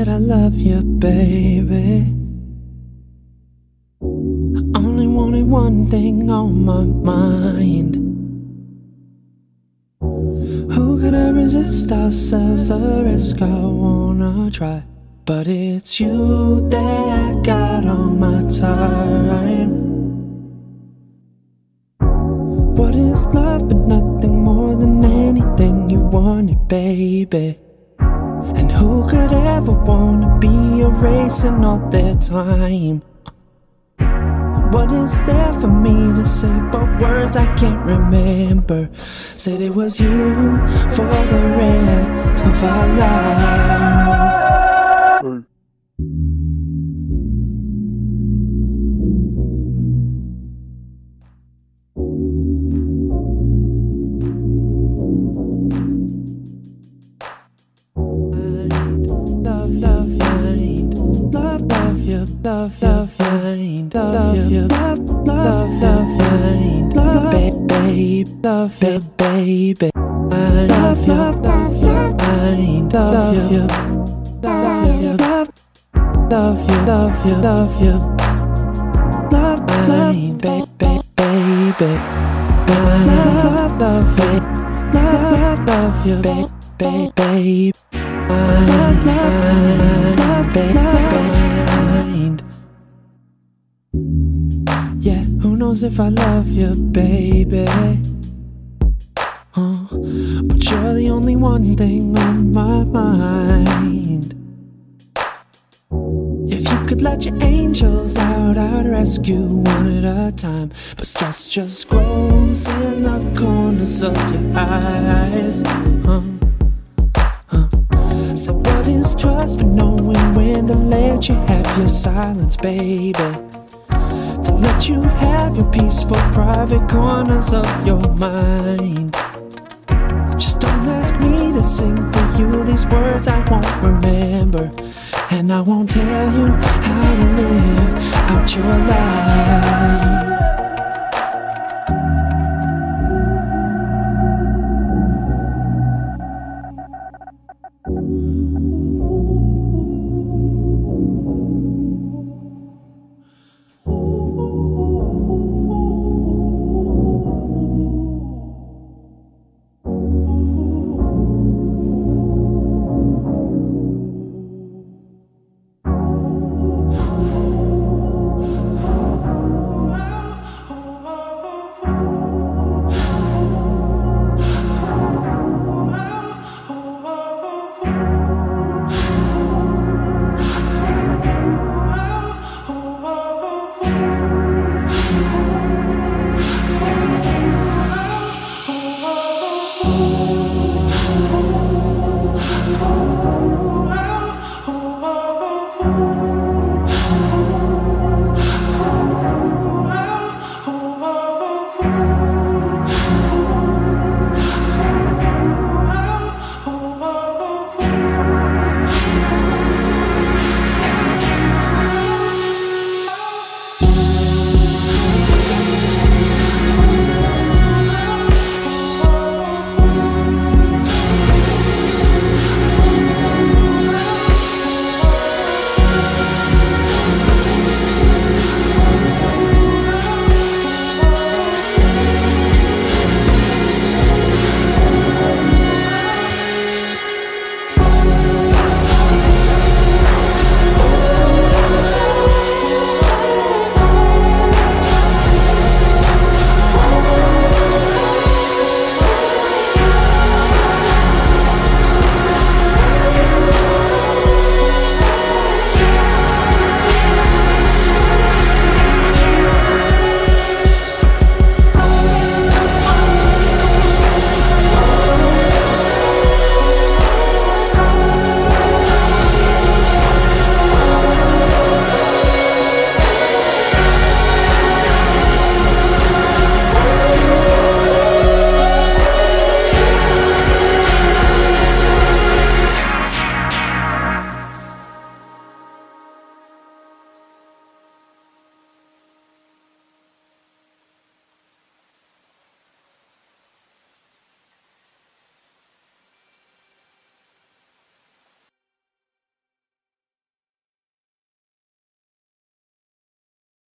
that I love you, baby. I only wanted one thing on my mind. Who could I resist ourselves? A risk I wanna try. But it's you that got all my time. What is love but nothing more than anything you wanted, baby? And who could ever wanna be erasing all their time? What is there for me to say but words I can't remember? Said it was you for the rest of our lives. Love, love, mind, love, you, love, love, love, mind, love, baby, love, baby, love, love, love, mind, love, you, love, you, love, love, you, love, you, love, you, love, mind, baby, baby, love, love, love, love, you, baby, love, love, baby. Yeah, who knows if I love you, baby? But you're the only one thing on my mind. If you could let your angels out, I'd rescue one at a time. But stress just grows in the corners of your eyes. So what is trust but knowing when to let you have your silence, baby? To let you have your peaceful private corners of your mind. Just don't ask me to sing for you these words I won't remember. And I won't tell you how to live out your life.